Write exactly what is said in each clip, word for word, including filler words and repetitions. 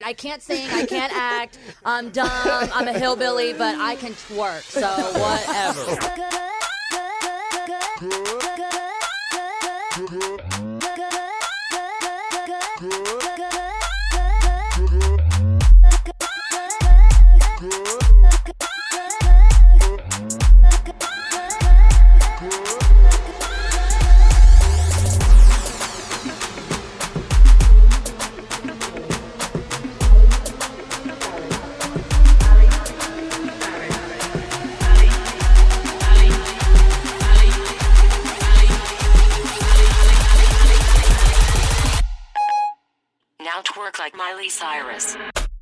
I can't sing, I can't act, I'm dumb, I'm a hillbilly, but I can twerk, so whatever. Now twerk like Miley Cyrus.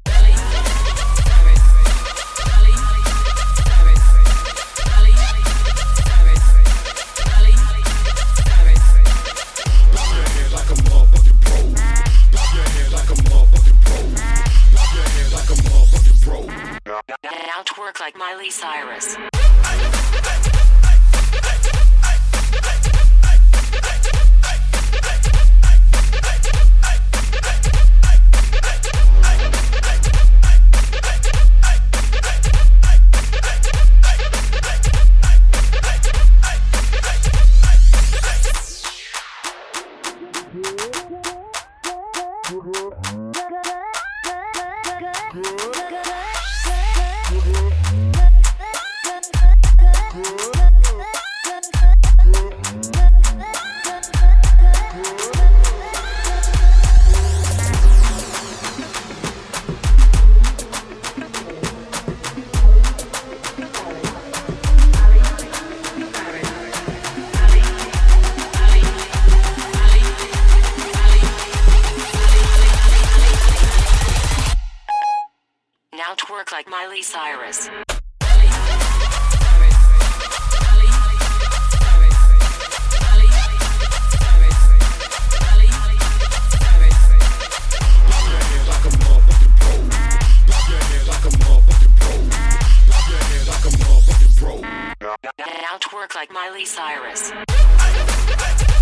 Now twerk like Miley Cyrus. Now twerk like Miley Cyrus. Now twerk like Miley Cyrus.